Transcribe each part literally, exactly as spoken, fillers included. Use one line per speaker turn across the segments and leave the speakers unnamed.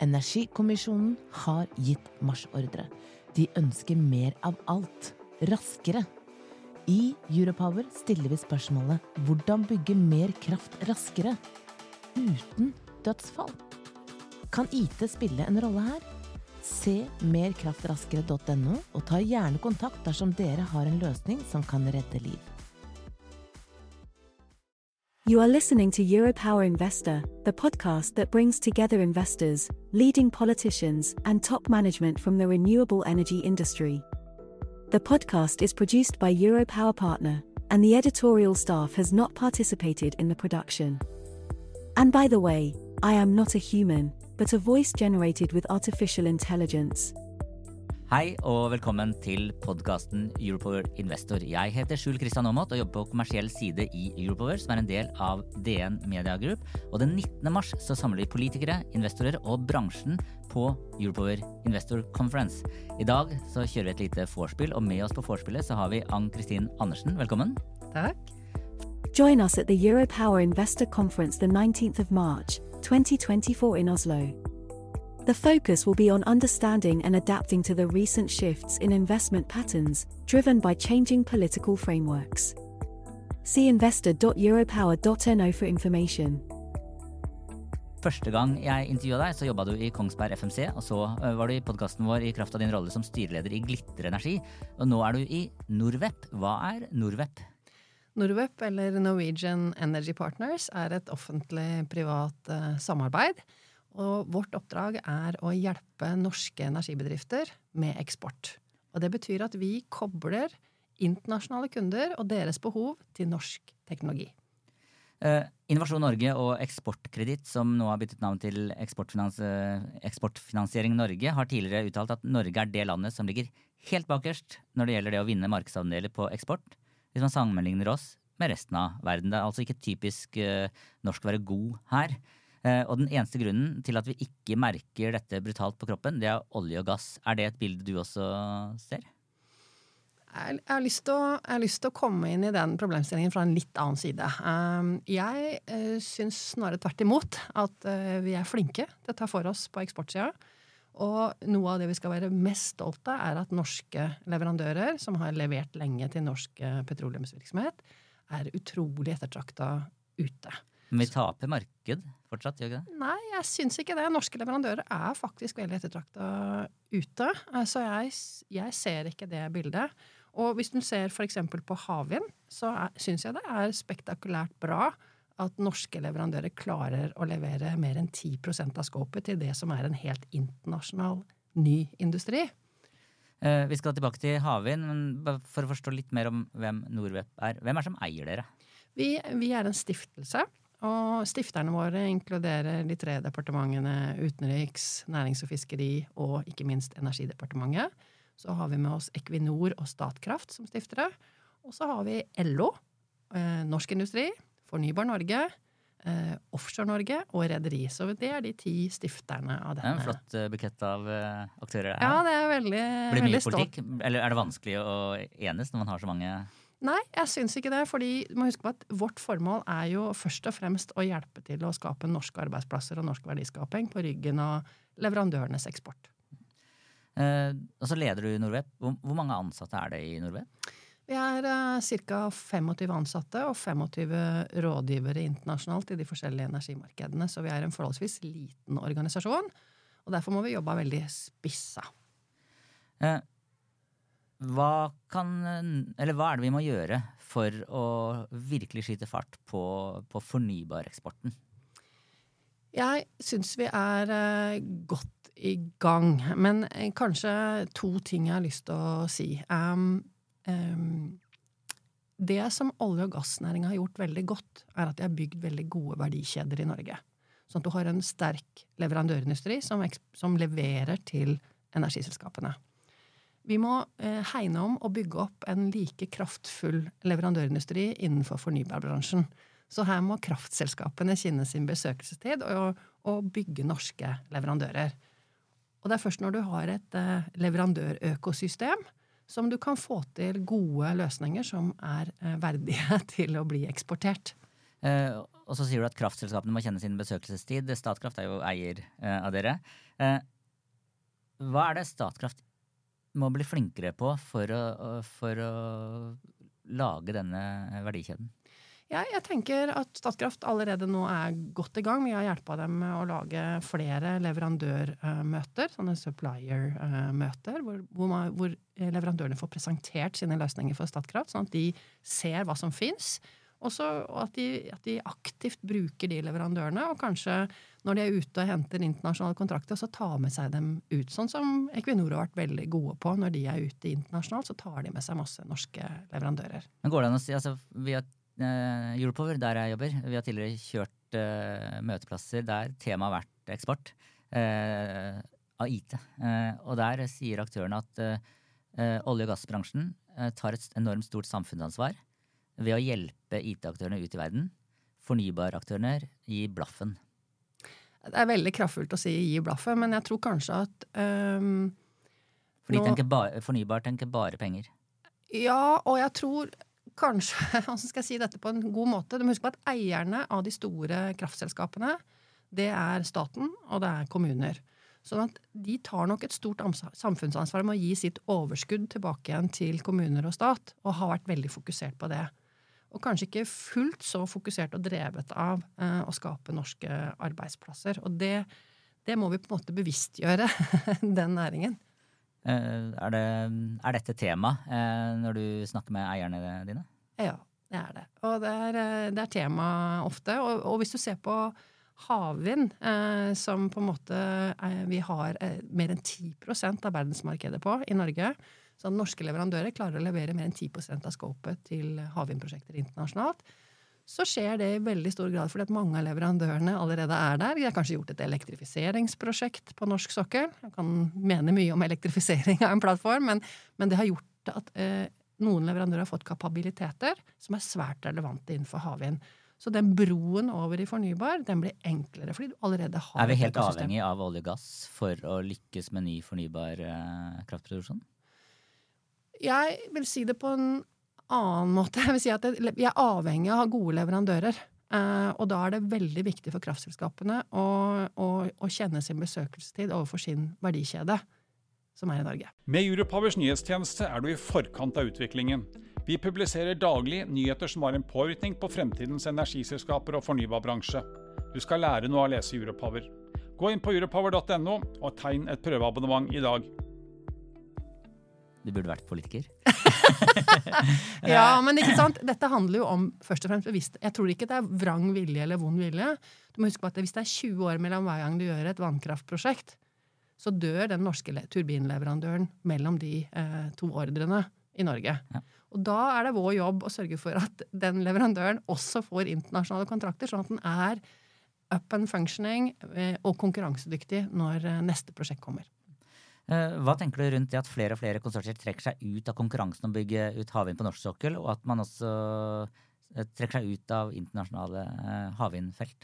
Energikommisjonen har gitt marsjordre. De ønsker mer av alt, raskere. I Europower stiller vi spørsmålet hvordan bygge mer kraft raskere, uten dødsfall. Kan I T spille en rolle her? Se merkraftraskere punktum no og ta gjerne kontakt dersom dere har en løsning som kan redde liv.
You are listening to Europower Investor, the podcast that brings together investors, leading politicians, and top management from the renewable energy industry. The podcast is produced by Europower Partner, and the editorial staff has not participated in the production. And by the way, I am not a human, but a voice generated with artificial intelligence.
Hei og velkommen til podcasten Europower Investor. Jeg heter Skjul Kristian Aamodt og jobber på kommersiell side I Europower, som er en del av D N Media Group. Og den nittende mars så samler vi politikere, investorer og bransjen på Europower Investor Conference. I dag så kjører vi et lite forspill, og med oss på forspillet så har vi Ann-Kristin Andersen. Velkommen.
Takk.
Join us at the Europower Investor Conference the nineteenth of March, twenty twenty-four in Oslo. The focus will be on understanding and adapting to the recent shifts in investment patterns, driven by changing political frameworks. See investor dot europower dot no for information.
Første gang jeg intervjuet deg, så jobbet du I Kongsberg F M C, og så var du I podcasten vår I kraft av din rolle som styreleder I Glitter Energi, og nå er du I Norwep. Hva er Norwep?
Norwep, eller Norwegian Energy Partners, er et offentlig-privat uh, samarbeid, og vårt oppdrag er å hjelpe norske energibedrifter med eksport. Og det betyr at vi kobler internasjonale kunder og deres behov til norsk teknologi.
Uh, Innovasjon Norge og Eksportkreditt, som nå har byttet navn til Eksportfinans, Eksportfinansiering Norge, har tidligere uttalt at Norge er det landet som ligger helt bakerst når det gjelder det å vinne markedsandeler på eksport, hvis man sammenligner oss med resten av verden. Det er altså ikke typisk uh, norsk å være god her. Uh, og den eneste grunnen til at vi ikke merker dette brutalt på kroppen, det er olje og gass. Er det et bilde du også ser?
Jeg, jeg, har lyst til å, jeg har lyst til å komme inn I den problemstillingen fra en litt annen side. Um, jeg uh, synes snarere tvert imot at uh, vi er flinke til å ta for oss på eksportsiden. Og noe av det vi skal være mest stolte er at norske leverandører, som har levert lenge til norsk uh, petroleumsvirksomhet, er utrolig ettertraktet ute.
Men vi taper marked fortsatt, gjør ikke det?
Nei, jeg synes ikke det. Norske leverandører er faktisk veldig ettertraktet ute. Så jeg, jeg ser ikke det bildet. Og hvis du ser for eksempel på havvind, så er, synes jeg det er spektakulært bra at norske leverandører klarer å levere mer enn ti prosent av skåpet til det som er en helt internasjonal ny industri.
Eh, vi skal tilbake til havvind, men for å forstå litt mer om hvem Norwep er. Hvem er som eier dere?
Vi, vi er en stiftelse. Og stifterne våre inkluderer de tre departementene Utenriks, Nærings- og Fiskeri og ikke minst Energidepartementet. Så har vi med oss Equinor og Statkraft som stiftere. Og så har vi L O, eh, Norsk Industri, Fornybar Norge, eh, Offshore Norge og Rederi. Så det er de ti stifterne av denne.
Det er en flott uh, bukett av uh, aktører her.
Ja, det er veldig,
Blir det mye
veldig
politikk? Eller er det vanskelig å enes når man har så mange...
Nei, jeg synes ikke det, fordi du må huske på at vårt formål er jo først og fremst å hjelpe til å skape norske arbeidsplasser og norsk verdiskaping på ryggen av leverandørenes eksport.
Eh, og så leder du Norwep. Hvor, hvor mange ansatte er det I Norwep?
Vi er uh, cirka tjuefem ansatte og tjuefem rådgivere internasjonalt I de forskjellige energimarkedene, så vi er en forholdsvis liten organisasjon, og derfor må vi jobbe veldig spissa.
Eh, Hva, kan, eller hva er det vi må gjøre for å virkelig skyte fart på, på fornybareksporten?
Jeg synes vi er uh, godt I gang, men uh, kanskje to ting jeg har lyst til å si. Um, um, det som olje- og gassnæringen har gjort veldig godt, er at de har bygd veldig gode verdikjeder I Norge. Sånn at du har en sterk leverandørindustri som, som leverer til energiselskapene. Vi må eh, hegne om og bygge opp en like kraftfull leverandørindustri innenfor fornybarbransjen. Så her må kraftselskapene kjenne sin besøkelsestid og, og bygge norske leverandører. Og det er først når du har et eh, leverandørøkosystem som du kan få til gode løsninger som er eh, verdige til å bli eksportert.
Eh, og så sier du at kraftselskapene må kjenne sin besøkelsestid. Statkraft er jo eier eh, av dere. Eh, hva er det Statkraft må bli flinkere på for å, for å lage denne verdikjeden?
Ja, jeg tenker at Statkraft allerede nå er godt i gang. Vi har hjulpet dem med å lage flere leverandørmøter, sånne supplier-møter, hvor, hvor, man, hvor leverandørene får presentert sine løsninger for Statkraft, sånn at de ser hva som finnes. Også at de, at de aktivt bruker de leverandørene, og kanskje når de er ute og henter internasjonale kontrakter, så tar med seg dem ut. Sånn som Equinor har vært veldig gode på. Når de er ute internasjonalt, så tar de med seg masse norske leverandører.
Men går det an å si, altså, vi har uh, Europower, der jeg jobber, vi har tidligere kjørt uh, møteplasser der temaet har vært eksport uh, av I T. Uh, og der sier aktørene at uh, uh, olje- og gassbransjen uh, tar et enormt stort samfunnsansvar ved å hjelpe I T-aktørene ut i verden. Fornybaraktørene gir blaffen.
Det er veldig kraftfullt å si gi blaffen, men jeg tror kanskje at um,
For de
nå,
tenker ba, fornybar tenker bare penger.
Ja, og jeg tror kanskje, hvordan skal jeg si dette på en god måte, du må huske på at eierne av de store kraftselskapene, det er staten, og det er kommuner. Sånn at de tar nok et stort samfunnsansvar med å gi sitt overskudd tilbake igjen til kommuner og stat, og har vært veldig fokusert på det. Og kanskje ikke fullt så fokusert og drevet av eh, å skape norske arbeidsplasser. Og det, det må vi på en måte bevisstgjøre, den næringen.
Eh, er, det, er dette tema eh, når du snakker med eierne dine?
Ja, det er det. Og det er, det er tema ofte. Og, og hvis du ser på havvind, eh, som på en måte eh, vi har eh, mer enn ti prosent av verdensmarkedet på i Norge, så norske leverandører klarer å levere mer enn ti prosent av skopet til havvindprosjekter internasjonalt, så skjer det i veldig stor grad fordi at mange av leverandørene allerede er der. De har kanskje gjort et elektrifiseringsprosjekt på norsk sokkel. Jeg kan mene mye om elektrifisering av en plattform, men, men det har gjort at eh, noen leverandører har fått kapabiliteter som er svært relevante innenfor havvind. Så den broen over i fornybar, den blir enklere, fordi du allerede har...
Er vi helt avhengig av olje og gass for å lykkes med ny fornybar eh, kraftproduksjon?
Jeg vil si det på en annen måte. Jeg vil si at det, vi er avhengig av å ha gode leverandører. Eh, og da er det veldig viktig for kraftselskapene å, å, å kjenne sin besøkelsestid overfor sin verdikjede, som er i Norge.
Med Europowers nyhetstjeneste er du i forkant av utviklingen. Vi publiserer daglig nyheter som har en påvirkning på fremtidens energiselskaper og fornybarbransje. Du skal lære noe av å lese Europower. Gå inn på europower punktum no og tegn et prøveabonnement i dag.
Du burde vært politiker.
Ja, men ikke sant? Dette handler jo om først og fremst bevisst. Jeg tror ikke det er vrang vilje eller vond vilje. Du må huske på at hvis det er tjue år mellom hver gang du gjør et vannkraftprosjekt, så dør den norske turbinleverandøren mellom de eh, to ordrene i Norge. Ja. Og da er det vår jobb å sørge for at den leverandøren også får internasjonale kontrakter, sånn at den er up and functioning eh, og konkurransedyktig når eh, neste prosjekt kommer.
Hva tenker du rundt det at flere og flere konsortier trekker seg ut av konkurransen om å bygge ut havvind på norsk sokkel, og at man også trekker seg ut av internasjonale havvindfelt?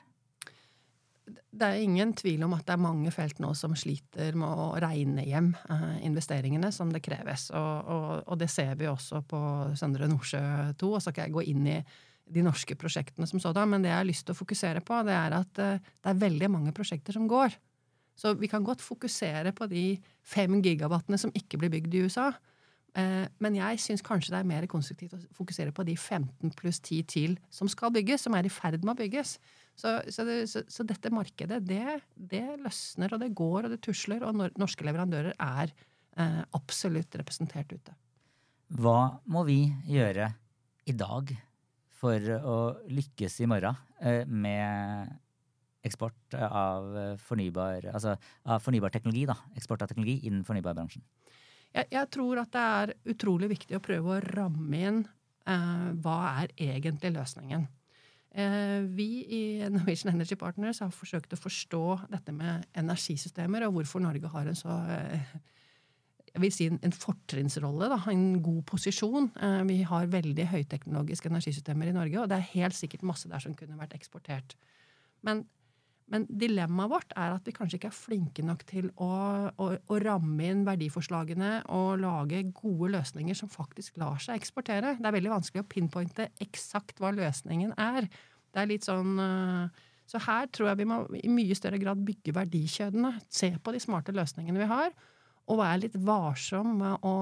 Det er ingen tvil om at det er mange felt nå som sliter med å regne hjem eh, investeringene som det kreves. Og, og, og det ser vi også på Søndre Nordsjø to, og så skal jeg gå inn i de norske prosjektene som sådan, men det jeg har lyst til å fokusere på, det er at eh, det er veldig mange prosjekter som går. Så vi kan godt fokusere på de fem gigawattene som ikke blir bygd i U S A. Eh, men jeg synes kanskje det er mer konstruktivt å fokusere på de femten pluss ti til som skal bygges, som er i ferd med å bygges. Så, så, det, så, så dette markedet, det, det løsner, og det går, og det tusler, og nor- norske leverandører er eh, absolutt representert ute.
Hva må vi gjøre i dag for å lykkes i morgen eh, med eksport av fornybar, altså av fornybar teknologi, da, eksport av teknologi innen fornybarbransjen?
Jeg, jeg tror at det er utrolig viktig å prøve å ramme inn eh, hva er egentlig løsningen. Eh, vi i Norwegian Energy Partners har forsøkt å forstå dette med energisystemer, og hvorfor Norge har en så, eh, jeg vil si en, en fortrinnsrolle, da, en god posisjon. Eh, vi har veldig høyteknologiske energisystemer i Norge, og det er helt sikkert masse der som kunne vært eksportert. Men Men dilemmaet vårt er at vi kanskje ikke er flinke nok til å, å, å ramme inn verdiforslagene og lage gode løsninger som faktisk lar seg eksportere. Det er veldig vanskelig å pinpointe eksakt hva løsningen er. Det er litt sånn uh, Så her tror jeg vi må i mye større grad bygge verdikjødene, se på de smarte løsningene vi har, og være litt varsom med å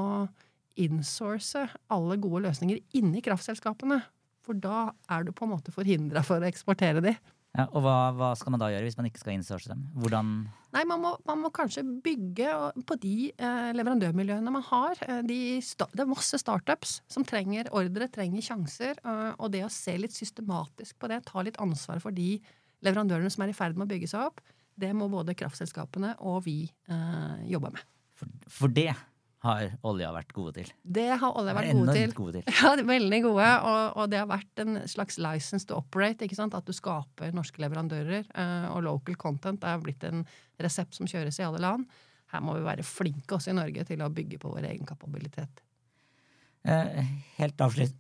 insource alle gode løsninger inni kraftselskapene. For da er du på en måte forhindret for å eksportere de.
Ja, og hva, hva skal man da gjøre hvis man ikke skal insource dem? Hvordan?
Nei, man må, man må kanskje bygge på de eh, leverandørmiljøene man har. De, det er masse startups som trenger ordre, trenger sjanser, eh, og det å se litt systematisk på det, ta litt ansvar for de leverandørene som er i ferd med å bygge seg opp, det må både kraftselskapene og vi eh, jobbe med.
For, for det har olja vært gode til.
Det har olja vært
gode
til.
gode til.
Ja, veldig gode, og, og det har vært en slags license to operate, ikke sant? At du skaper norske leverandører, eh, og local content er blitt en resept som kjøres i alle land. Her må vi være flinke også i Norge til å bygge på vår egen kapabilitet.
Eh, helt, avslutt,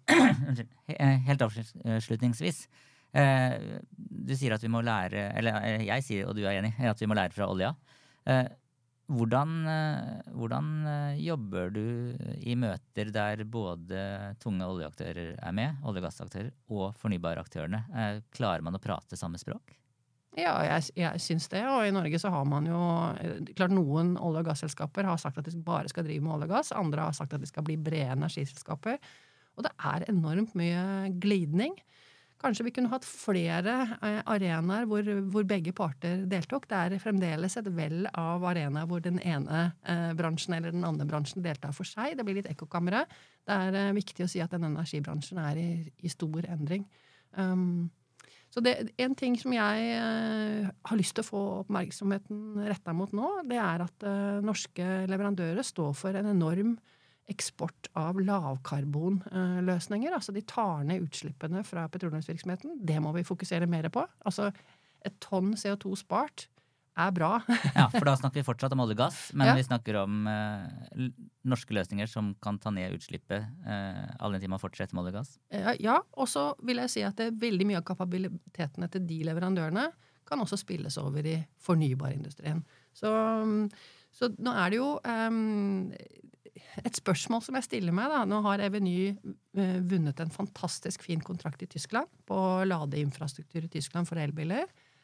helt avslutningsvis. Eh, du sier at vi må lære, eller jeg sier, og du er enig, at vi må lære fra olja. Eh, Hvordan, hvordan jobber du i møter der både tunge oljeaktører er med, olje- og gassaktører, og fornybaraktørene? Klarer man å prate samme språk?
Ja, jeg, jeg syns det, og i Norge så har man jo klart noen olje- og gasselskaper har sagt at de bare skal drive med olje og gass, andre har sagt at de skal bli brede energiselskaper, og det er enormt mye glidning. Kanskje vi kunne hatt flere arenaer hvor, hvor begge parter deltok. Det er fremdeles et vel av arenaer hvor den ene eh, bransjen eller den andre bransjen deltar for seg. Det blir litt ekkokamre. Det er eh, viktig å si at den energibransjen er i, i stor endring. Um, så det, en ting som jeg eh, har lyst til å få oppmerksomheten rettet mot nå, det er at eh, norske leverandører står for en enorm eksport av lavkarbonløsninger. Altså de tar ned utslippene fra petroleumsvirksomheten. Det må vi fokusere mer på. Altså et tonn C O to spart er bra.
Ja, for da snakker vi fortsatt om olje og gass, men
ja.
Vi snakker om eh, norske løsninger som kan ta ned utslippet eh, all den tid man fortsetter med olje og gass.
Ja, ja, og så vil jeg si at det er veldig mye av kapabilitetene til de leverandørene kan også spilles over i fornybarindustrien. Så, så nå er det jo um, et spørsmål som jeg stiller meg da. Nå har Eveny uh, vunnet en fantastisk fin kontrakt i Tyskland på ladeinfrastruktur i Tyskland for elbiler.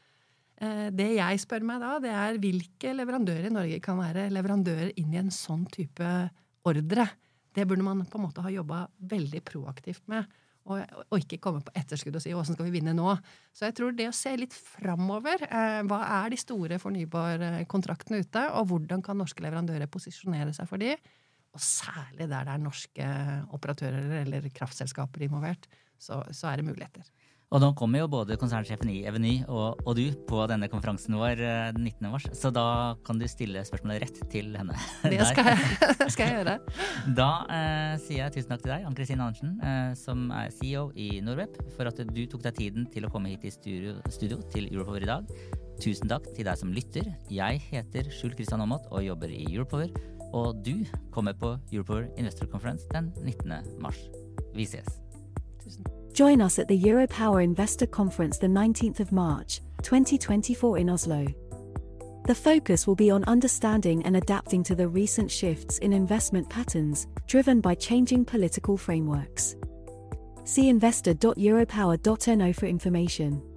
Uh, det jeg spør meg da, det er hvilke leverandører i Norge kan være leverandører inn i en sånn type ordre. Det burde man på en måte ha jobbet veldig proaktivt med, og, og ikke komme på etterskudd og si hvordan skal vi vinne nå. Så jeg tror det å se litt fremover, uh, hva er de store fornybarkontraktene ute, og hvordan kan norske leverandører posisjonere seg for de, og særlig der det er norske operatører eller kraftselskaper involvert, så, så er det muligheter.
Og nå kommer jo både konsernsjefen i Eveny og, og du på denne konferansen vår den nittende mars, så da kan du stille spørsmålet rett til henne.
Det skal jeg, skal jeg gjøre.
Da eh, sier jeg tusen takk til deg, Ann-Kristin Andersen, eh, som er C E O i Norweb, for at du tok deg tiden til å komme hit i studio, studio til Europower i dag. Tusen takk til deg som lytter. Jeg heter Skjul Kristian Aamodt og jobber i Europower. Og du kommer på Europower Investor Conference den nittende mars. Vi ses.
Tusen.
Join us at the Europower Investor Conference the nineteenth of March, twenty twenty-four in Oslo. The focus will be on understanding and adapting to the recent shifts in investment patterns, driven by changing political frameworks. See investor dot europower dot no for information.